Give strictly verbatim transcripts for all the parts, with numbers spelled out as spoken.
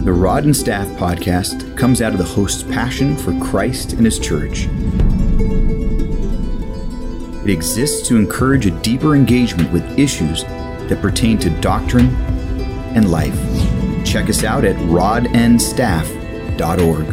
The Rod and Staff podcast comes out of the host's passion for Christ and his church. It exists to encourage a deeper engagement with issues that pertain to doctrine and life. Check us out at rod and staff dot org.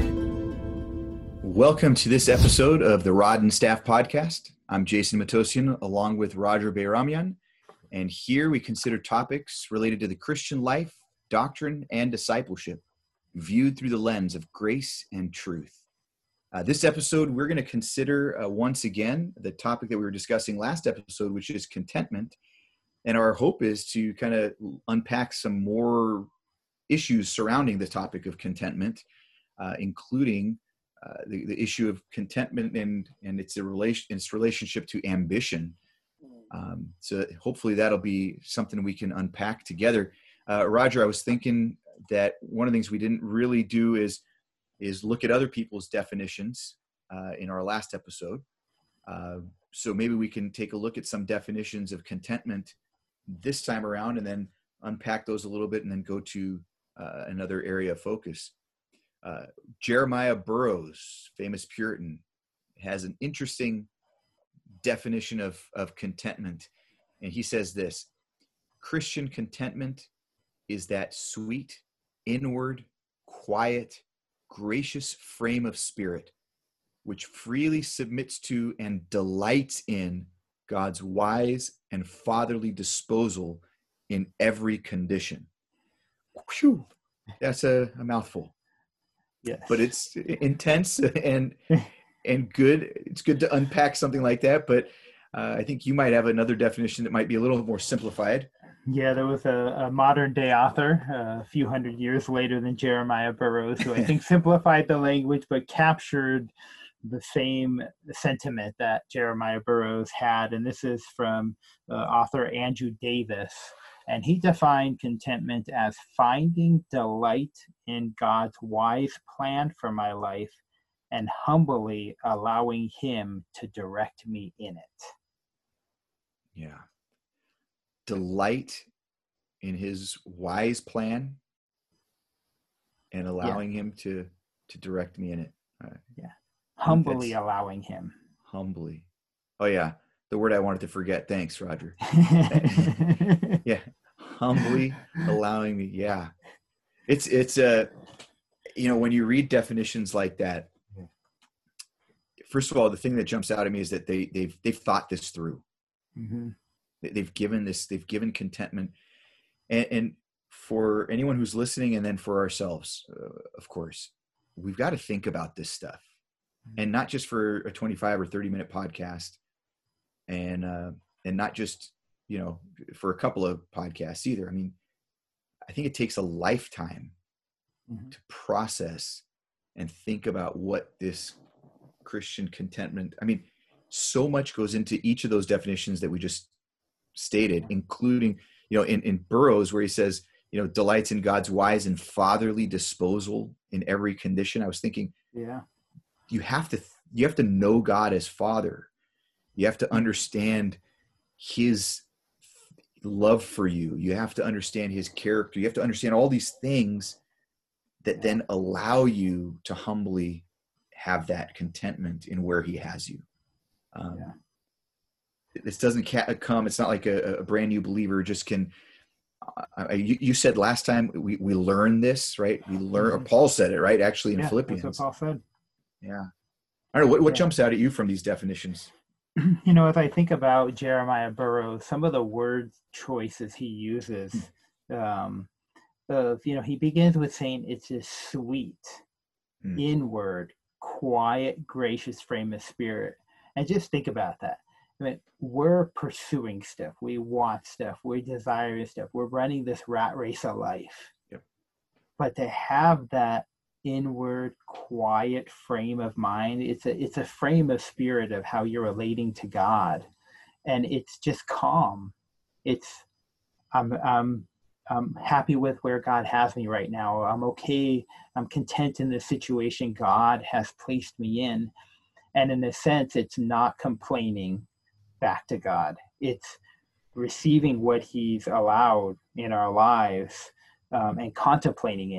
Welcome to this episode of the Rod and Staff podcast. I'm Jason Matosian along with Roger Bayramyan, and here we consider topics related to the Christian life, doctrine, and discipleship, viewed through the lens of grace and truth. Uh, this episode, we're going to consider uh, once again the topic that we were discussing last episode, which is contentment. And our hope is to kind of unpack some more issues surrounding the topic of contentment, uh, including uh, the, the issue of contentment and, and its, a relation, its relationship to ambition. Um, so hopefully that'll be something we can unpack together. Uh, Roger, I was thinking that one of the things we didn't really do is is look at other people's definitions uh, in our last episode. Uh, so maybe we can take a look at some definitions of contentment this time around and then unpack those a little bit and then go to uh, another area of focus. Uh, Jeremiah Burroughs, famous Puritan, has an interesting definition of, of contentment. And he says this: Christian contentment is that sweet, inward, quiet, gracious frame of spirit, which freely submits to and delights in God's wise and fatherly disposal in every condition. Whew, that's a, a mouthful. Yes. But it's intense and and good. It's good to unpack something like that, but uh, I think you might have another definition that might be a little more simplified. Yeah, there was a, a modern day author uh, a few hundred years later than Jeremiah Burroughs, who I think simplified the language but captured the same sentiment that Jeremiah Burroughs had. And this is from uh, author Andrew Davis. And he defined contentment as finding delight in God's wise plan for my life and humbly allowing him to direct me in it. Yeah. Delight in his wise plan and allowing yeah. him to to direct me in it. Uh, yeah. Humbly allowing him. Humbly. Oh yeah. The word I wanted to forget. Thanks, Roger. Yeah. Humbly allowing me. Yeah. It's, it's a, uh, you know, when you read definitions like that, first of all, the thing that jumps out at me is that they, they've, they've thought this through. Mm-hmm. They've given this, they've given contentment. And, and for anyone who's listening, and then for ourselves, uh, of course, we've got to think about this stuff. Mm-hmm. And not just for a twenty-five or thirty minute podcast, and, uh, and not just, you know, for a couple of podcasts either. I mean, I think it takes a lifetime mm-hmm. to process and think about what this Christian contentment, I mean, so much goes into each of those definitions that we just stated, including, you know, in, in Burroughs, where he says, you know, delights in God's wise and fatherly disposal in every condition. I was thinking, yeah, you have to, you have to know God as Father. You have to understand his love for you. You have to understand his character. You have to understand all these things that then allow you to humbly have that contentment in where he has you. Um, yeah. This doesn't come, it's not like a, a brand new believer just can, uh, you, you said last time we, we learn this, right? We learn, or Paul said it, right? Actually in yeah, Philippians. That's what Paul said. Yeah. I don't know, what, what yeah. jumps out at you from these definitions? You know, as I think about Jeremiah Burroughs, some of the word choices he uses, um, of, you know, he begins with saying it's a sweet, mm. inward, quiet, gracious frame of spirit. And just think about that. I mean, we're pursuing stuff. We want stuff. We're desiring stuff. We're running this rat race of life. Yep. But to have that inward, quiet frame of mind, it's a it's a frame of spirit of how you're relating to God, and it's just calm. It's I'm I'm I'm happy with where God has me right now. I'm okay. I'm content in the situation God has placed me in, and in a sense, it's not complaining back to God. It's receiving what he's allowed in our lives um, and contemplating in it,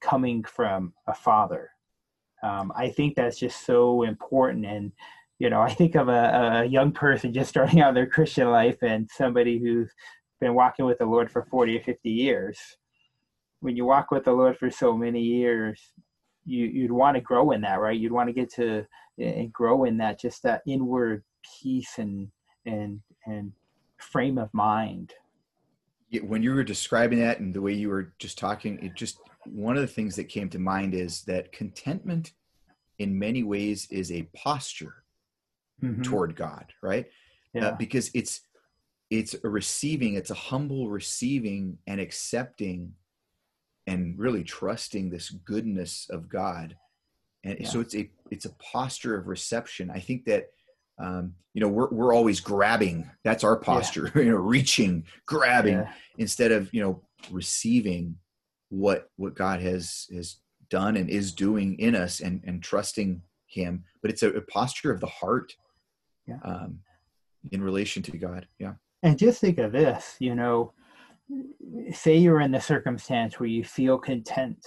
coming from a father. Um, I think that's just so important. And, you know, I think of a, a young person just starting out their Christian life and somebody who's been walking with the Lord for forty or fifty years. When you walk with the Lord for so many years, you, you'd want to grow in that, right? You'd want to get to and grow in that, just that inward peace and, and, and frame of mind. When you were describing that and the way you were just talking, it just, one of the things that came to mind is that contentment in many ways is a posture mm-hmm. toward God, right? Yeah. Uh, because it's, it's a receiving, it's a humble receiving and accepting and really trusting this goodness of God. And yeah. so it's a, it's a posture of reception. I think that, um, you know, we're, we're always grabbing. That's our posture, yeah. you know, reaching, grabbing yeah. instead of, you know, receiving what, what God has, has done and is doing in us and, and trusting him. But it's a, a posture of the heart yeah. um, in relation to God. Yeah. And just think of this, you know, say you're in the circumstance where you feel content.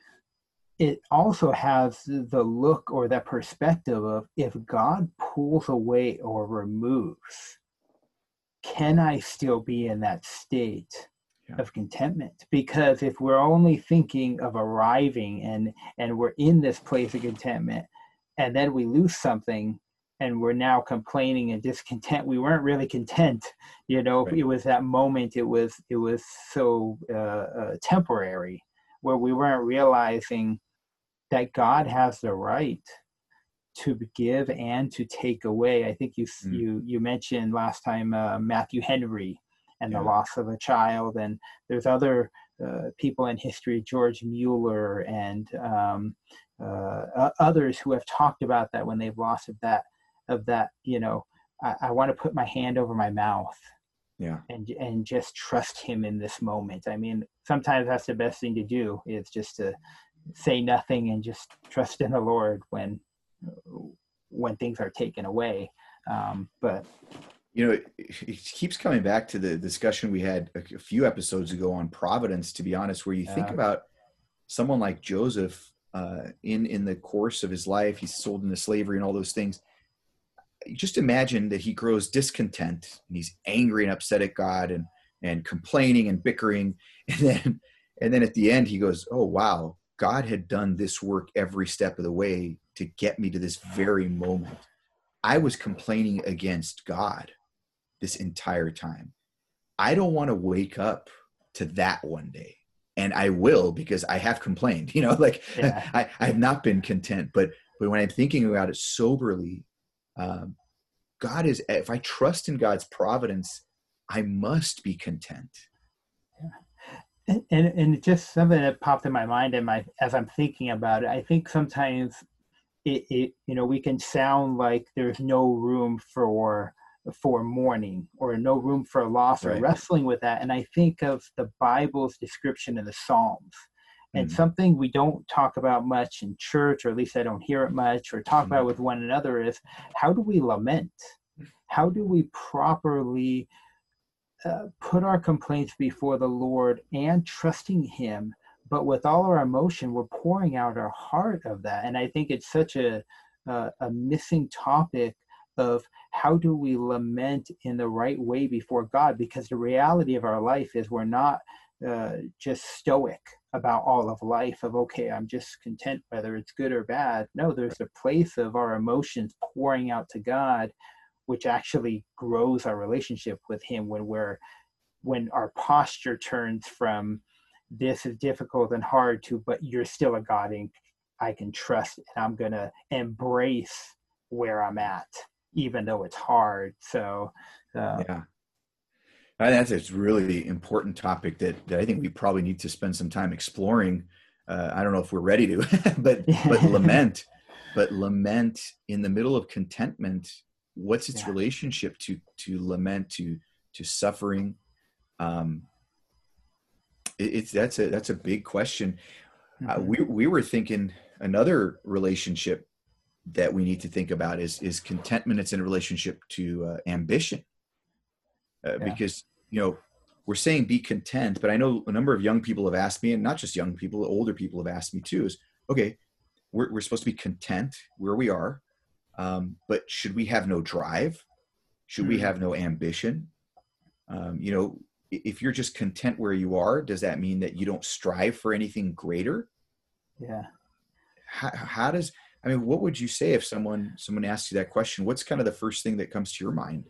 It also has the look or that perspective of, if God pulls away or removes, can I still be in that state yeah. of contentment? Because if we're only thinking of arriving and, and we're in this place of contentment, and then we lose something, and we're now complaining and discontent, we weren't really content. You know, right. It was that moment, it was, it was so uh, uh, temporary, where we weren't realizing that God has the right to give and to take away. I think you mm. you you mentioned last time uh, Matthew Henry and yeah. the loss of a child, and there's other uh, people in history, George Mueller and um, uh, others who have talked about that when they've lost of that. of that, you know, I, I want to put my hand over my mouth yeah, and and just trust him in this moment. I mean, sometimes that's the best thing to do, is just to say nothing and just trust in the Lord when, when things are taken away. Um, but, you know, it, it keeps coming back to the discussion we had a, a few episodes ago on providence, to be honest, where you uh, think about someone like Joseph uh, in, in the course of his life, he's sold into slavery and all those things. Just imagine that he grows discontent and he's angry and upset at God and, and complaining and bickering. And then, and then at the end he goes, oh, wow, God had done this work every step of the way to get me to this very moment. I was complaining against God this entire time. I don't want to wake up to that one day. And I will, because I have complained, you know, like yeah. I, I have not been content, but, but when I'm thinking about it soberly, Um, God is, if I trust in God's providence, I must be content. Yeah. And, and, and just something that popped in my mind and my, as I'm thinking about it, I think sometimes it, it, you know, we can sound like there's no room for, for mourning or no room for loss or right. wrestling with that. And I think of the Bible's description in the Psalms. And mm-hmm. something we don't talk about much in church, or at least I don't hear it much, or talk mm-hmm. about with one another, is how do we lament? How do we properly uh, put our complaints before the Lord and trusting him, but with all our emotion, we're pouring out our heart of that. And I think it's such a, uh, a missing topic of how do we lament in the right way before God? Because the reality of our life is we're not uh, just stoic about all of life of, okay, I'm just content whether it's good or bad. No, there's a place of our emotions pouring out to God, which actually grows our relationship with him when we're, when our posture turns from this is difficult and hard to, but you're still a God and I can trust, and I'm going to embrace where I'm at, even though it's hard. So, uh, yeah. That's a really important topic that, that I think we probably need to spend some time exploring. Uh, I don't know if we're ready to, but but lament, but lament in the middle of contentment. What's its yeah. relationship to to lament, to to suffering? Um, it, it's that's a that's a big question. Mm-hmm. Uh, we we were thinking another relationship that we need to think about is is contentment. It's in a relationship to uh, ambition. Uh, yeah. Because, you know, we're saying be content, but I know a number of young people have asked me, and not just young people, older people have asked me too, is, okay, we're, we're supposed to be content where we are, um, but should we have no drive? Should we have no ambition? Um, you know, if you're just content where you are, does that mean that you don't strive for anything greater? Yeah. How, how does, I mean, what would you say if someone, someone asks you that question? What's kind of the first thing that comes to your mind?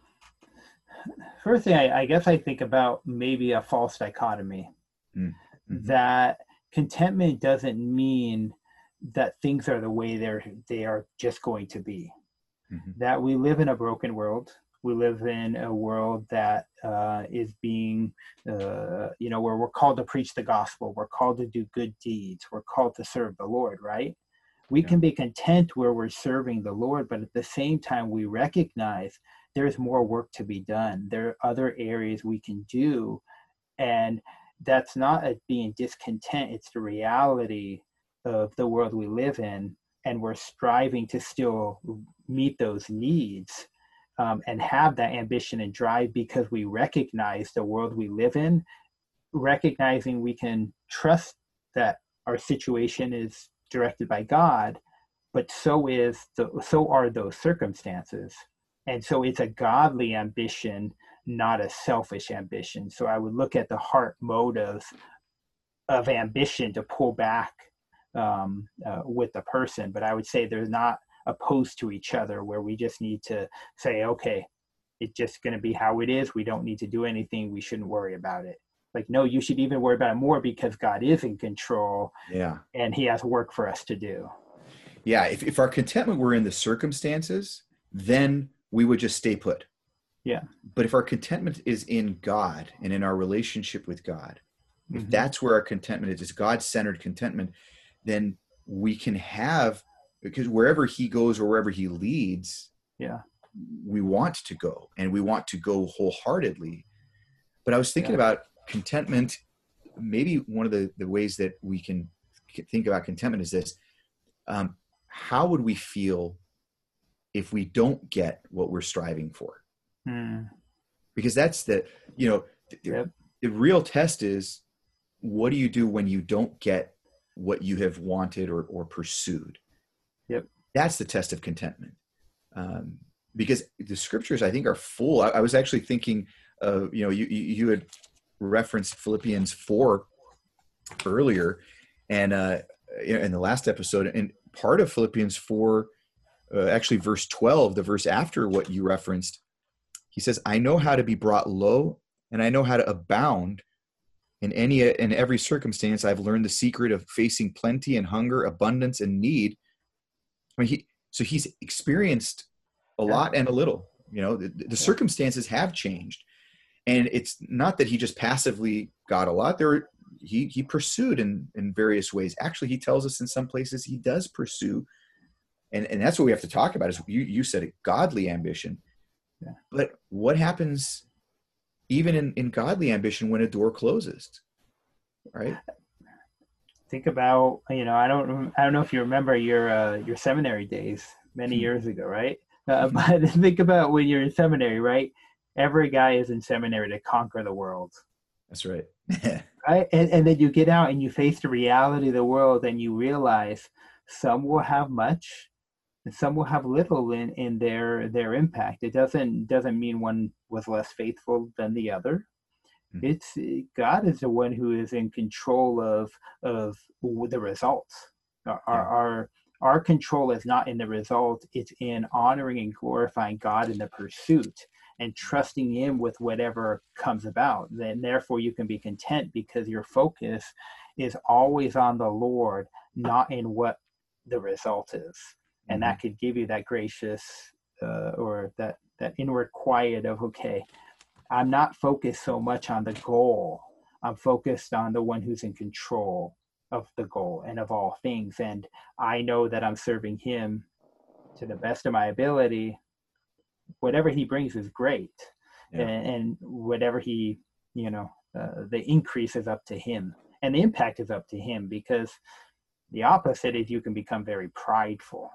First thing, I, I guess I think about maybe a false dichotomy, mm-hmm. that contentment doesn't mean that things are the way they're, they are just going to be. Mm-hmm. That we live in a broken world. We live in a world that uh, is being, uh, you know, where we're called to preach the gospel. We're called to do good deeds. We're called to serve the Lord, right? We yeah. can be content where we're serving the Lord, but at the same time, we recognize there's more work to be done. There are other areas we can do. And that's not a being discontent. It's the reality of the world we live in. And we're striving to still meet those needs. Um, and have that ambition and drive because we recognize the world we live in, recognizing we can trust that our situation is directed by God, but so is the, so are those circumstances. And so it's a godly ambition, not a selfish ambition. So I would look at the heart motives of ambition to pull back um, uh, with the person, but I would say there's not opposed to each other, where we just need to say, okay, it's just going to be how it is. We don't need to do anything. We shouldn't worry about it. Like, no, you should even worry about it more because God is in control. Yeah. And he has work for us to do. Yeah. If, if our contentment were in the circumstances, then we would just stay put. Yeah. But if our contentment is in God and in our relationship with God, if mm-hmm. that's where our contentment is, is God-centered contentment, then we can have, because wherever he goes or wherever he leads, yeah, we want to go and we want to go wholeheartedly. But I was thinking yeah. about contentment. Maybe one of the, the ways that we can think about contentment is this. Um, how would we feel if we don't get what we're striving for? Hmm. Because that's the, you know, the, yep. the real test is, what do you do when you don't get what you have wanted or, or pursued? Yep. That's the test of contentment. Um, because the scriptures, I think, are full. I, I was actually thinking of, you know, you, you had referenced Philippians four earlier, and uh, in the last episode, and part of Philippians four, uh, actually verse twelve, the verse after what you referenced, he says, I know how to be brought low, and I know how to abound in any in every circumstance. I've learned the secret of facing plenty and hunger, abundance and need. I mean, he, so he's experienced a lot and a little, you know, the, the circumstances have changed, and it's not that he just passively got a lot. There, he, he pursued in, in various ways. Actually, he tells us in some places he does pursue. And, and that's what we have to talk about is you, you said it, godly ambition, yeah. But what happens even in, in godly ambition when a door closes, right? Think about, you know, I don't, I don't know if you remember your, uh, your seminary days many years ago, right? Uh, but think about when you're in seminary, right? Every guy is in seminary to conquer the world. That's right. Right? And, and then you get out and you face the reality of the world and you realize some will have much and some will have little in, in their, their impact. It doesn't, doesn't mean one was less faithful than the other. It's God is the one who is in control of of the results. Our, Yeah. our our control is not in the result; it's in honoring and glorifying God in the pursuit and trusting Him with whatever comes about. Then, therefore, you can be content because your focus is always on the Lord, not in what the result is, and Mm-hmm. that could give you that gracious uh, or that that inward quiet of okay. I'm not focused so much on the goal. I'm focused on the one who's in control of the goal and of all things. And I know that I'm serving him to the best of my ability. Whatever he brings is great. Yeah. And, and whatever he, you know, uh, the increase is up to him. And the impact is up to him, because the opposite is you can become very prideful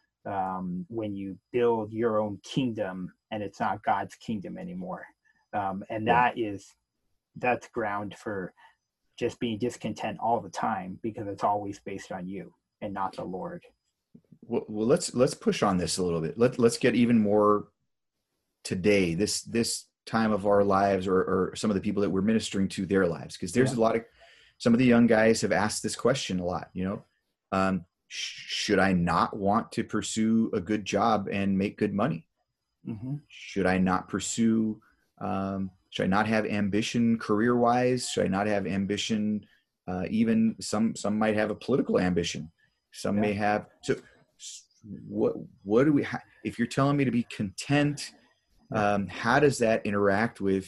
um, when you build your own kingdom and it's not God's kingdom anymore. Um, and that is that's ground for just being discontent all the time, because it's always based on you and not the Lord. Well, well let's let's push on this a little bit. Let let's get even more today. This this time of our lives, or, or some of the people that we're ministering to, their lives, because there's yeah. a lot of some of the young guys have asked this question a lot. You know, um, sh- should I not want to pursue a good job and make good money? Mm-hmm. Should I not pursue? Um, should I not have ambition career-wise? Should I not have ambition? Uh, even some some might have a political ambition. Some yeah. may have. So, what what do we? Ha- if you're telling me to be content, um, how does that interact with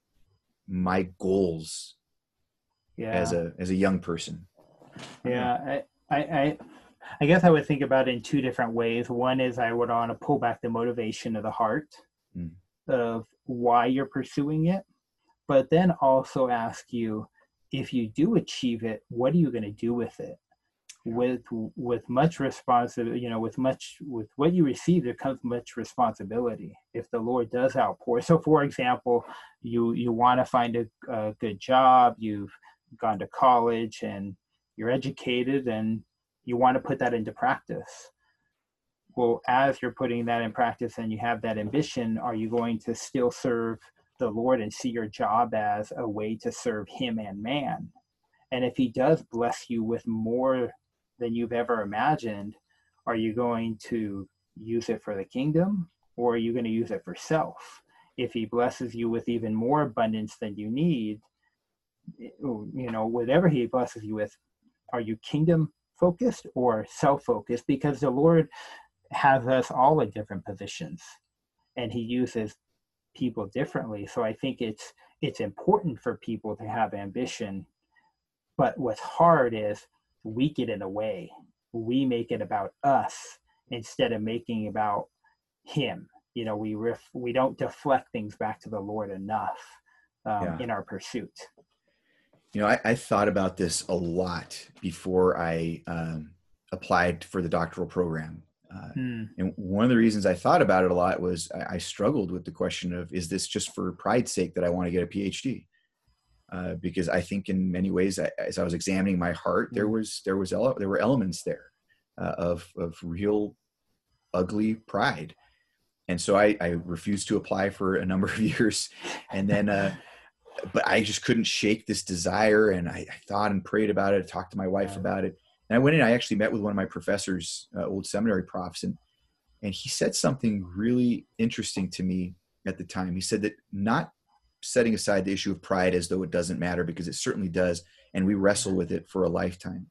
my goals yeah. as a as a young person? Yeah, I, I I I guess I would think about it in two different ways. One is I would want to pull back the motivation of the heart mm. of why you're pursuing it, but then also ask you, if you do achieve it, what are you going to do with it? With with much responsibility, you know, with much with what you receive, there comes much responsibility. If the Lord does outpour, so for example, you you want to find a, a good job, you've gone to college and you're educated, and you want to put that into practice. Well, as you're putting that in practice and you have that ambition, are you going to still serve the Lord and see your job as a way to serve Him and man? And if He does bless you with more than you've ever imagined, are you going to use it for the kingdom, or are you going to use it for self? If He blesses you with even more abundance than you need, you know, whatever He blesses you with, are you kingdom focused or self focused? Because the Lord has us all in different positions, and He uses people differently. So I think it's it's important for people to have ambition, but what's hard is we get in the way. We make it about us instead of making about Him. You know, we ref, we don't deflect things back to the Lord enough um, yeah. in our pursuit. You know, I, I thought about this a lot before I um, applied for the doctoral program. Uh, hmm. And one of the reasons I thought about it a lot was I, I struggled with the question of, is this just for pride's sake that I want to get a PhD? Uh, because I think in many ways, I, as I was examining my heart, there was there was ele- there were elements there uh, of of real ugly pride, and so I, I refused to apply for a number of years, and then, uh, but I just couldn't shake this desire, and I, I thought and prayed about it, talked to my wife about it, and I went in. I actually met with one of my professors, uh, old seminary profs, and and he said something really interesting to me at the time. He said that not setting aside the issue of pride as though it doesn't matter, because it certainly does, and we wrestle with it for a lifetime.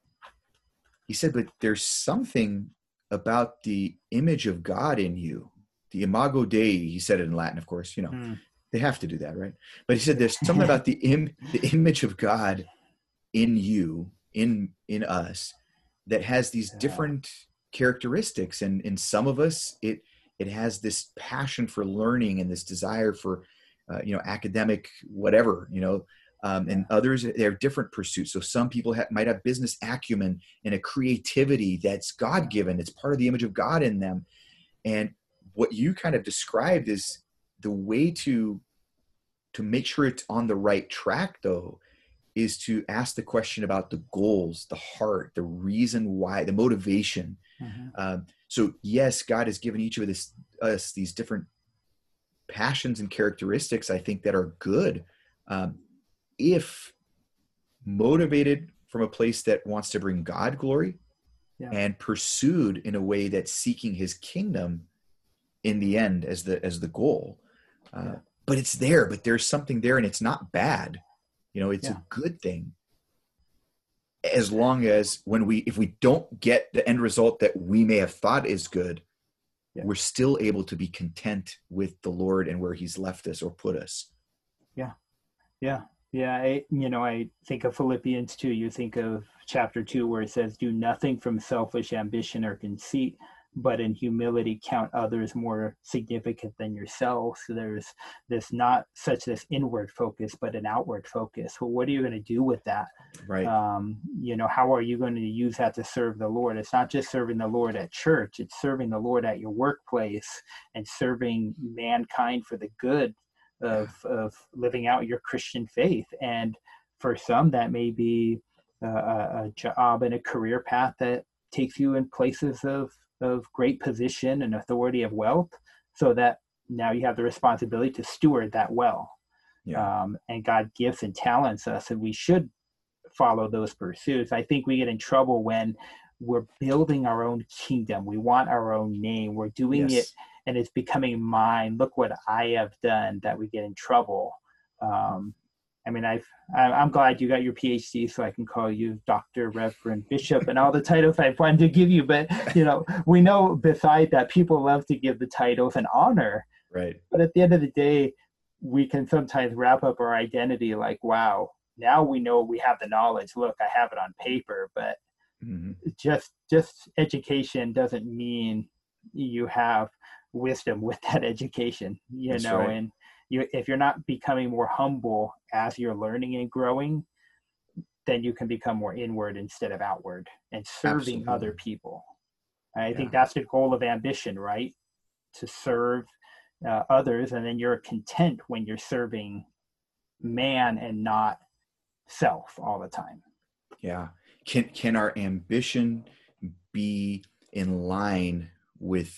He said, but there's something about the image of God in you, the imago Dei, he said it in Latin, of course, you know, mm. they have to do that, right? But he said, there's something about the Im- the image of God in you, in in us, that has these different characteristics, and in some of us, it it has this passion for learning and this desire for Uh, you know, academic, whatever, you know, um, and others, they have different pursuits. So some people ha- might have business acumen and a creativity that's God-given. It's part of the image of God in them. And what you kind of described is the way to, to make sure it's on the right track, though, is to ask the question about the goals, the heart, the reason why, the motivation. Mm-hmm. Um, so yes, God has given each of this, us these different passions and characteristics, I think, that are good, um, if motivated from a place that wants to bring God glory, yeah. and pursued in a way that's seeking His kingdom in the end as the as the goal. Uh, yeah. But it's there, but there's something there, and it's not bad. You know, it's yeah. a good thing. As long as when we, if we don't get the end result that we may have thought is good, yeah. we're still able to be content with the Lord and where He's left us or put us. Yeah. Yeah. Yeah. I, you know, I think of Philippians two, you think of chapter two, where it says, do nothing from selfish ambition or conceit, but in humility count others more significant than yourself. So there's this, not such this inward focus, but an outward focus. Well, what are you going to do with that? Right. Um, you know, how are you going to use that to serve the Lord? It's not just serving the Lord at church, it's serving the Lord at your workplace and serving mankind for the good of, of living out your Christian faith. And for some, that may be a, a job and a career path that takes you in places of, of great position and authority of wealth, so that now you have the responsibility to steward that well. Yeah. Um, and God gifts and talents us, and we should follow those pursuits. I think we get in trouble when we're building our own kingdom. We want our own name. We're doing yes. it, and it's becoming mine. Look what I have done, that we get in trouble. Um, I mean, I've, I'm glad you got your P H D, so I can call you Doctor, Reverend, Bishop, and all the titles I wanted to give you. But, you know, we know beside that, people love to give the titles and honor. Right. But at the end of the day, we can sometimes wrap up our identity like, wow, now we know we have the knowledge. Look, I have it on paper, but mm-hmm. just just education doesn't mean you have wisdom with that education, you That's know, right. and you, if you're not becoming more humble as you're learning and growing, then you can become more inward instead of outward and serving Absolutely. Other people. I yeah. think that's the goal of ambition, right? To serve uh, others, and then you're content when you're serving man and not self all the time. Yeah. Can can our ambition be in line with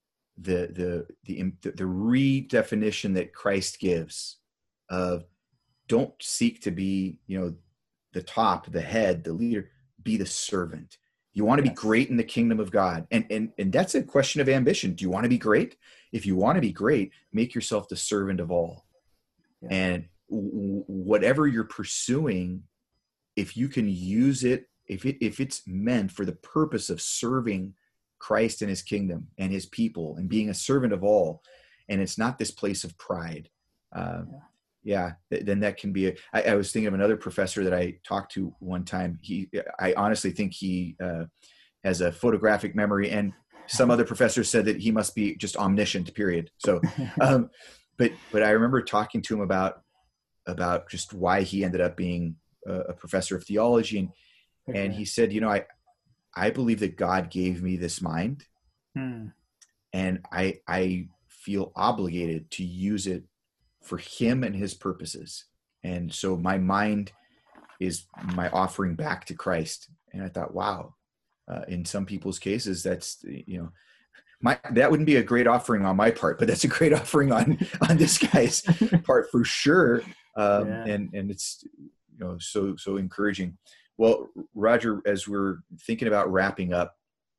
the the the the, the redefinition that Christ gives of don't seek to be, you know, the top, the head, the leader, be the servant. You want to yes. be great in the kingdom of God. And and and that's a question of ambition. Do you want to be great? If you want to be great, make yourself the servant of all. Yeah. And w- whatever you're pursuing, if you can use it, if it if it's meant for the purpose of serving Christ and his kingdom and his people and being a servant of all, and it's not this place of pride, uh, yeah. yeah, th- then that can be a, I, I was thinking of another professor that I talked to one time. He, I honestly think he uh, has a photographic memory, and some other professor said that he must be just omniscient, period. So, um, but, but I remember talking to him about, about just why he ended up being a, a professor of theology. And, okay. and he said, you know, I, I believe that God gave me this mind, hmm. and I, I feel obligated to use it for him and his purposes. And so my mind is my offering back to Christ. And I thought, wow, uh, in some people's cases, that's, you know, my, that wouldn't be a great offering on my part, but that's a great offering on, on this guy's part for sure. Um, yeah. and, and it's, you know, so, so encouraging. Well, Roger, as we're thinking about wrapping up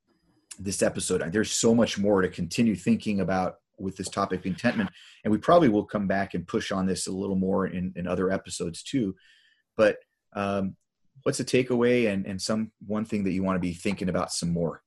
this episode, there's so much more to continue thinking about with this topic of contentment. And we probably will come back and push on this a little more in, in other episodes too. But um, what's a takeaway and, and some one thing that you want to be thinking about some more?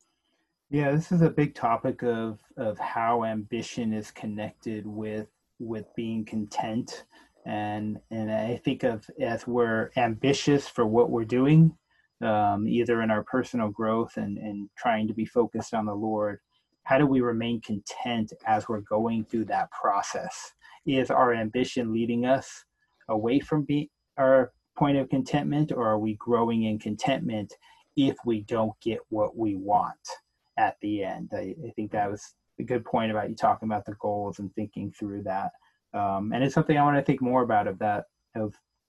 Yeah, this is a big topic of, of how ambition is connected with, with being content. And and I think of as we're ambitious for what we're doing, um, either in our personal growth and, and trying to be focused on the Lord, how do we remain content as we're going through that process? Is our ambition leading us away from be, our point of contentment, or are we growing in contentment if we don't get what we want at the end? I, I think that was a good point about you talking about the goals and thinking through that. Um, and it's something I want to think more about, of that, of,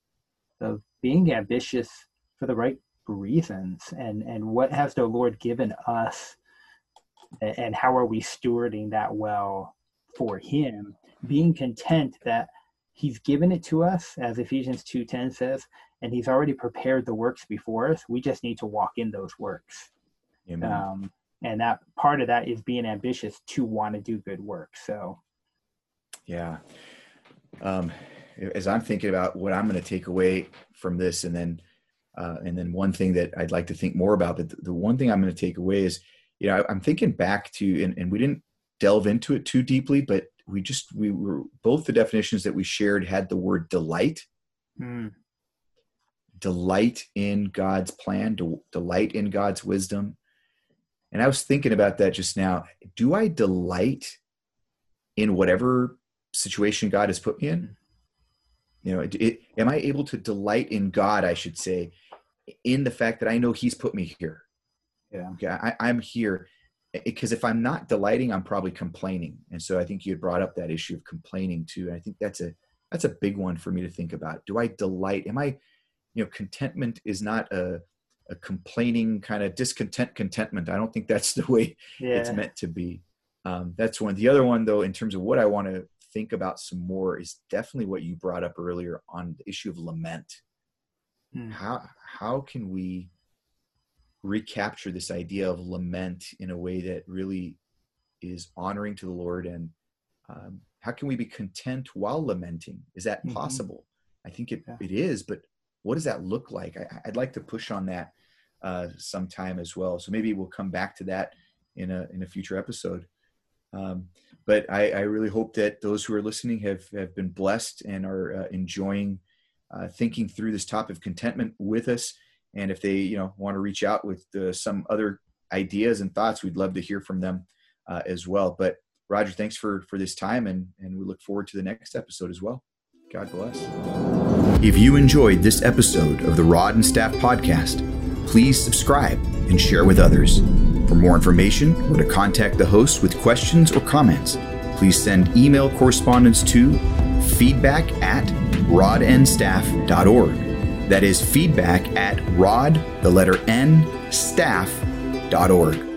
of being ambitious for the right reasons, and, and what has the Lord given us, and how are we stewarding that well for him, being content that he's given it to us, as Ephesians two ten says, and he's already prepared the works before us. We just need to walk in those works. Amen. Um, and that part of that is being ambitious to want to do good work. So, yeah. Um, as I'm thinking about what I'm going to take away from this, and then, uh, and then one thing that I'd like to think more about, but the, the one thing I'm going to take away is, you know, I'm thinking back to, and, and we didn't delve into it too deeply, but we just, we were, both the definitions that we shared had the word delight, mm. delight in God's plan, de- delight in God's wisdom. And I was thinking about that just now. Do I delight in whatever situation God has put me in? You know, it, it, am I able to delight in God, I should say, in the fact that I know he's put me here? Yeah. Okay, I, I'm here. because if I'm not delighting, I'm probably complaining. And so I think you had brought up that issue of complaining too. And I think that's a, that's a big one for me to think about. Do I delight? Am I, you know, contentment is not a, a complaining kind of discontent contentment. I don't think that's the way yeah. it's meant to be. Um, that's one. The other one though, in terms of what I want to think about some more, is definitely what you brought up earlier on the issue of lament. Hmm. How, how can we recapture this idea of lament in a way that really is honoring to the Lord? And um, how can we be content while lamenting? Is that mm-hmm. possible? I think it, yeah. it is, but what does that look like? I, I'd like to push on that uh, sometime as well. So maybe we'll come back to that in a, in a future episode. Um, but I, I really hope that those who are listening have, have been blessed and are uh, enjoying uh, thinking through this topic of contentment with us. And if they, you know, want to reach out with uh, some other ideas and thoughts, we'd love to hear from them uh, as well. But Roger, thanks for, for this time, and, and we look forward to the next episode as well. God bless. If you enjoyed this episode of the Rod and Staff podcast, please subscribe and share with others. For more information or to contact the host with questions or comments, please send email correspondence to feedback at rod n staff dot org. That is feedback at rod, the letter N, staff dot org.